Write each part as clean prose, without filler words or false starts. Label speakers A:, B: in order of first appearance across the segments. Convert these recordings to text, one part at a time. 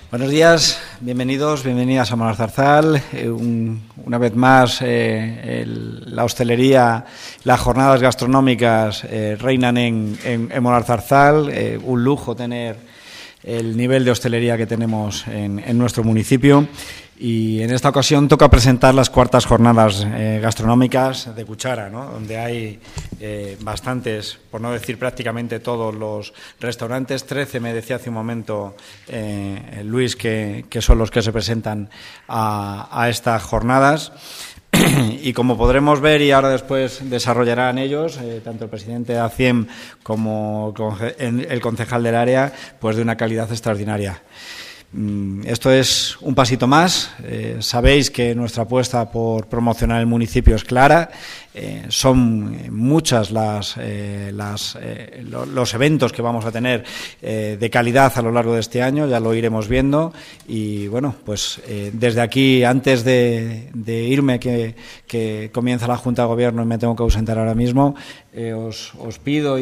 A: Buenos días, bienvenidos, bienvenidas a Monarzarzal. Una vez más, la hostelería, las jornadas gastronómicas reinan en Monarzarzal. Un lujo tener el nivel de hostelería que tenemos en nuestro municipio. Y en esta ocasión toca presentar las cuartas jornadas gastronómicas de Cuchara, ¿no? Donde hay bastantes, por no decir prácticamente todos los restaurantes, 13 me decía hace un momento Luis que son los que se presentan a estas jornadas. Y como podremos ver, y ahora después desarrollarán ellos, tanto el presidente de ACIEM como el concejal del área, pues de una calidad extraordinaria. Esto es un pasito más. Sabéis que nuestra apuesta por promocionar el municipio es clara. Son muchas los eventos que vamos a tener de calidad a lo largo de este año, ya lo iremos viendo. Y bueno, pues desde aquí, antes de irme, que comienza la Junta de Gobierno y me tengo que ausentar ahora mismo, os pido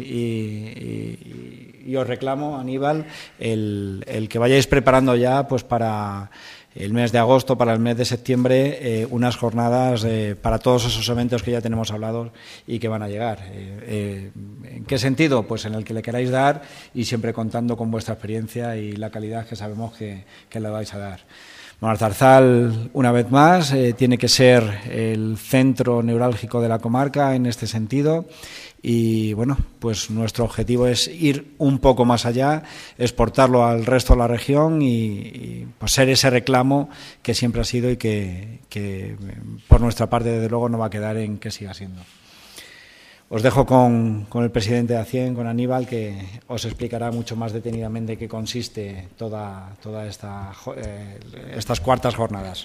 A: y os reclamo, Aníbal, el que vayáis preparando ya pues para el mes de agosto, para el mes de septiembre, unas jornadas para todos esos eventos que ya tenemos hablados y que van a llegar. ¿En qué sentido? Pues en el que le queráis dar y siempre contando con vuestra experiencia y la calidad que sabemos que le vais a dar. Monarzarzal, una vez más, tiene que ser el centro neurálgico de la comarca en este sentido. Y bueno, pues nuestro objetivo es ir un poco más allá, exportarlo al resto de la región y pues ser ese reclamo que siempre ha sido y que por nuestra parte desde luego no va a quedar en que siga siendo. Os dejo con el presidente de ACIEM, con Aníbal, que os explicará mucho más detenidamente qué consiste toda estas cuartas jornadas.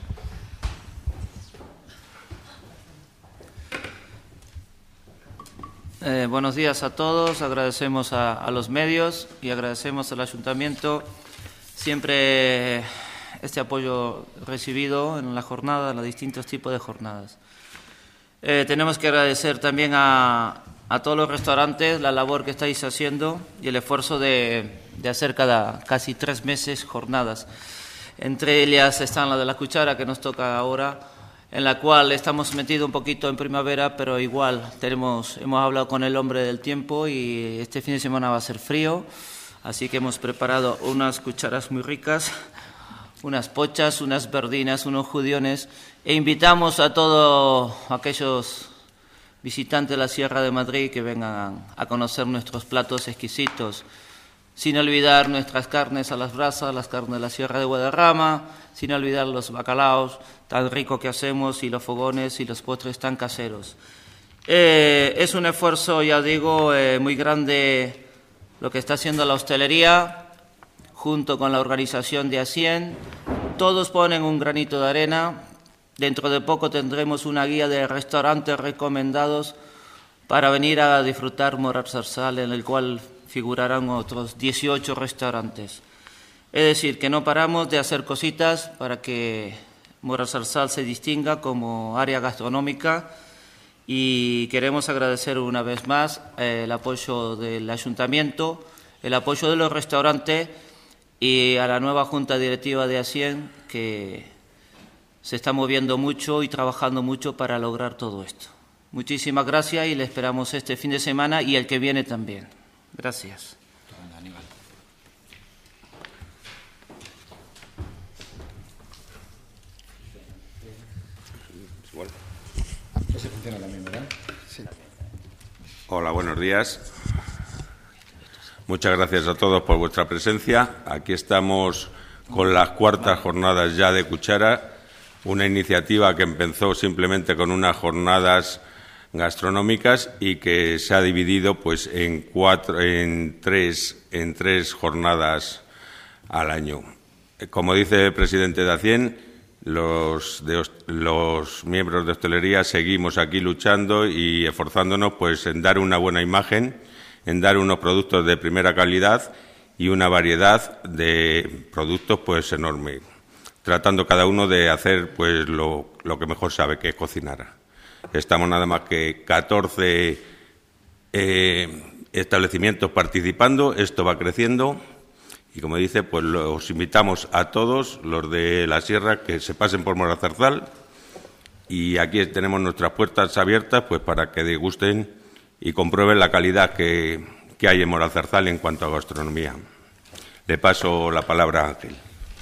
B: Buenos días a todos, agradecemos a los medios y agradecemos al Ayuntamiento siempre este apoyo recibido en la jornada, en los distintos tipos de jornadas. Tenemos que agradecer también a todos los restaurantes la labor que estáis haciendo y el esfuerzo de hacer casi 3 meses jornadas. Entre ellas están la de la Cuchara, que nos toca ahora, en la cual estamos metidos un poquito en primavera, pero igual hemos hablado con el hombre del tiempo y este fin de semana va a ser frío, así que hemos preparado unas cucharas muy ricas, unas pochas, unas verdinas, unos judiones, e invitamos a todos aquellos visitantes de la Sierra de Madrid que vengan a conocer nuestros platos exquisitos, sin olvidar nuestras carnes a las brasas, las carnes de la Sierra de Guadarrama, sin olvidar los bacalaos tan ricos que hacemos y los fogones y los postres tan caseros. Es un esfuerzo, ya digo, muy grande lo que está haciendo la hostelería junto con la organización de ACIEM. Todos ponen un granito de arena. Dentro de poco tendremos una guía de restaurantes recomendados para venir a disfrutar Monarzarzal, en el cual figurarán otros 18 restaurantes. Es decir, que no paramos de hacer cositas para que Monarzarzal se distinga como área gastronómica y queremos agradecer una vez más el apoyo del Ayuntamiento, el apoyo de los restaurantes y a la nueva Junta Directiva de ACIEM, que se está moviendo mucho y trabajando mucho para lograr todo esto. Muchísimas gracias y le esperamos este fin de semana y el que viene también. Gracias.
C: Hola, buenos días. Muchas gracias a todos por vuestra presencia. Aquí estamos con las cuartas jornadas ya de Cuchara, una iniciativa que empezó simplemente con unas jornadas gastronómicas y que se ha dividido pues en tres jornadas al año. Como dice el presidente de ACIEM, los miembros de hostelería seguimos aquí luchando y esforzándonos pues en dar una buena imagen, en dar unos productos de primera calidad y una variedad de productos pues enorme, tratando cada uno de hacer pues lo que mejor sabe, que es cocinar. Estamos nada más que 14 establecimientos participando, esto va creciendo Y como dice, pues los invitamos a todos los de la sierra que se pasen por Moralzarzal, y aquí tenemos nuestras puertas abiertas pues para que degusten y comprueben la calidad que hay en Moralzarzal en cuanto a gastronomía. Le paso la palabra a Ángel.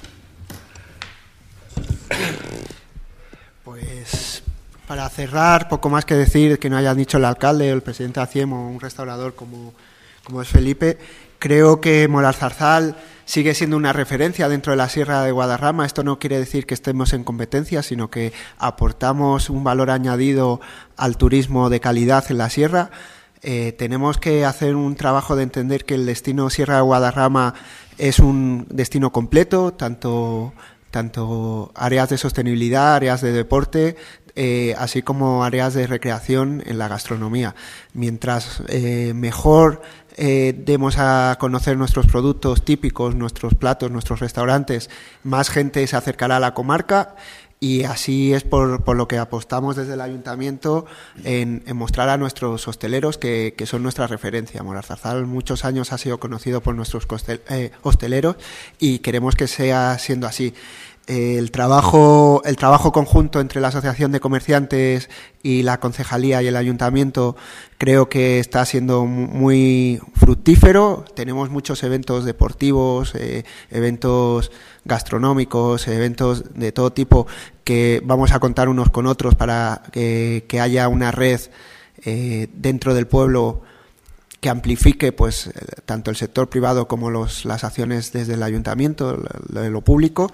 D: Pues para cerrar, poco más que decir que no haya dicho el alcalde o el presidente de ACIEM o un restaurador como es Felipe. Creo que Moralzarzal sigue siendo una referencia dentro de la Sierra de Guadarrama. Esto no quiere decir que estemos en competencia, sino que aportamos un valor añadido al turismo de calidad en la sierra. Tenemos que hacer un trabajo de entender que el destino Sierra de Guadarrama es un destino completo, tanto áreas de sostenibilidad, áreas de deporte, así como áreas de recreación en la gastronomía. Mientras mejor demos a conocer nuestros productos típicos, nuestros platos, nuestros restaurantes, más gente se acercará a la comarca, y así es por lo que apostamos desde el Ayuntamiento en mostrar a nuestros hosteleros que son nuestra referencia. Moralzarzal muchos años ha sido conocido por nuestros hosteleros y queremos que sea siendo así. El trabajo conjunto entre la Asociación de Comerciantes y la Concejalía y el Ayuntamiento creo que está siendo muy fructífero. Tenemos muchos eventos deportivos, eventos gastronómicos, eventos de todo tipo que vamos a contar unos con otros para que haya una red dentro del pueblo que amplifique pues tanto el sector privado como las acciones desde el Ayuntamiento, lo público.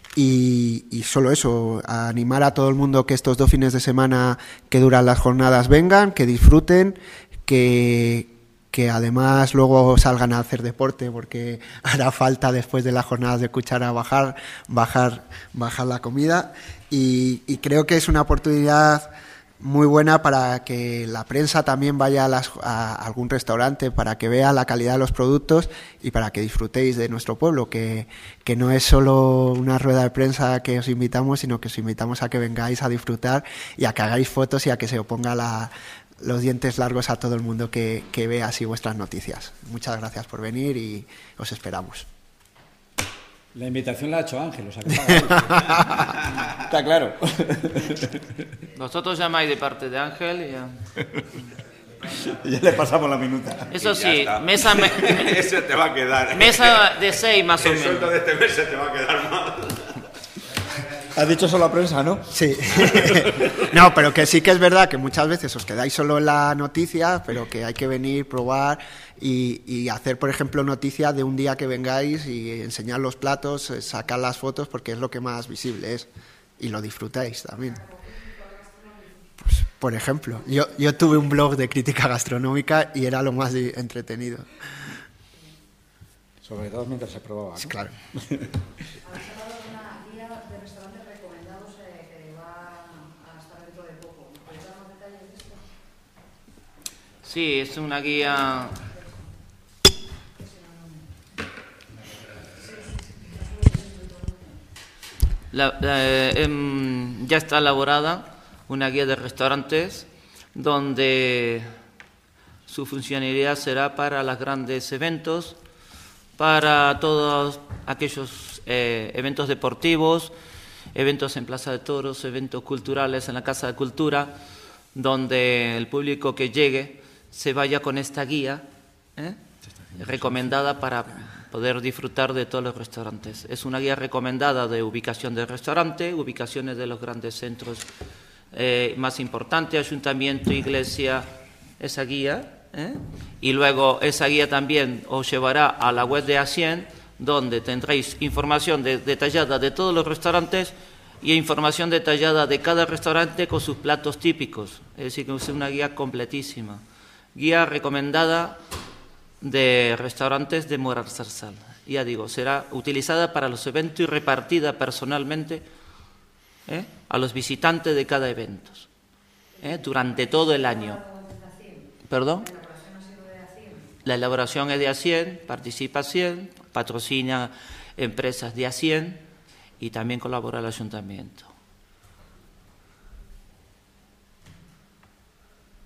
D: Y solo eso, animar a todo el mundo que estos 2 fines de semana que duran las jornadas vengan, que disfruten, que además luego salgan a hacer deporte, porque hará falta después de las jornadas de cuchara bajar la comida, y creo que es una oportunidad muy buena para que la prensa también vaya a algún restaurante para que vea la calidad de los productos y para que disfrutéis de nuestro pueblo, que no es solo una rueda de prensa que os invitamos, sino que os invitamos a que vengáis a disfrutar y a que hagáis fotos y a que se os ponga los dientes largos a todo el mundo que vea así vuestras noticias. Muchas gracias por venir y os esperamos.
A: La invitación la ha hecho Ángel, o sea que está claro.
B: Vosotros llamáis de parte de Ángel y ya.
A: Y ya le pasamos la minuta.
B: Eso sí,
C: Ese te va a quedar.
B: Mesa de 6 más o menos.
C: El sueldo de este mes se te va a quedar mal.
A: Has dicho solo a prensa, ¿no?
D: Sí. No, pero que sí que es verdad que muchas veces os quedáis solo en la noticia, pero que hay que venir, probar y hacer, por ejemplo, noticia de un día que vengáis y enseñar los platos, sacar las fotos, porque es lo que más visible es. Y lo disfrutáis también. Pues, por ejemplo, yo tuve un blog de crítica gastronómica y era lo más entretenido.
A: Sobre todo mientras se probaba, ¿no?
D: Sí, claro.
B: Sí, es una guía. Ya está elaborada una guía de restaurantes donde su funcionalidad será para los grandes eventos, para todos aquellos eventos deportivos, eventos en Plaza de Toros, eventos culturales en la Casa de Cultura, donde el público que llegue se vaya con esta guía recomendada para poder disfrutar de todos los restaurantes. Es una guía recomendada de ubicación del restaurante, ubicaciones de los grandes centros más importantes, ayuntamiento, iglesia, esa guía. Y luego esa guía también os llevará a la web de ACIEM, donde tendréis información detallada de todos los restaurantes y información detallada de cada restaurante con sus platos típicos. Es decir, que es una guía completísima. Guía recomendada de restaurantes de Moralzarzal. Ya digo, será utilizada para los eventos y repartida personalmente a los visitantes de cada evento durante todo el año. ¿Perdón? La elaboración es de ACIEM, participa ACIEM, patrocina empresas de ACIEM y también colabora el Ayuntamiento.